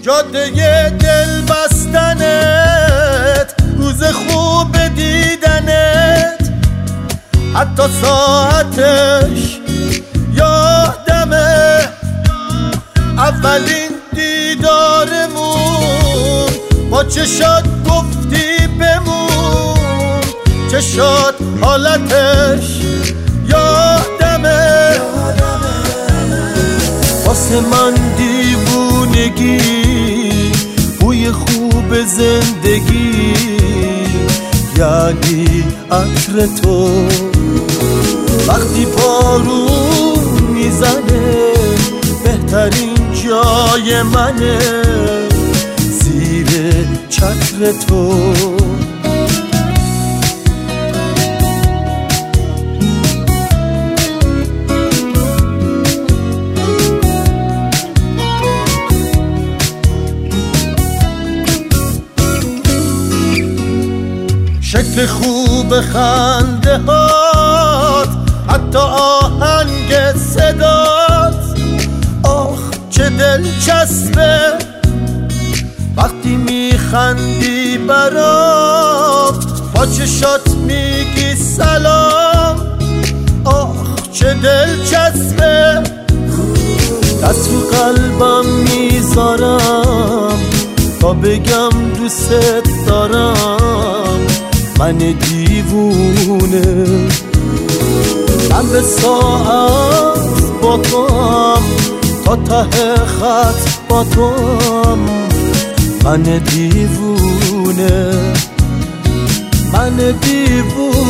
جاده دل بستنت، روز خوب دیدنت، حتی ساعتش یادمه، اولین دیدارمون با چشات گفتی بمون، چشات حالتش یادمه، واسه من دیوونگی، بوی خوب زندگی، یعنی عطر تو. وقتی بارون میزنه بهترین جای منه، زیر چتر تو. شکل خوب خنده هات، حتی آهنگ صدات، آخ چه دلچسبه وقتی میخندی برام، با چشات میگی سلام، آخ چه دلچسبه. دست رو قلبم میذارم تا بگم دوست دارم، من دیوونه، من به ساعت با توام، تا ته خط با توام، من دیوونه، من دیوونه.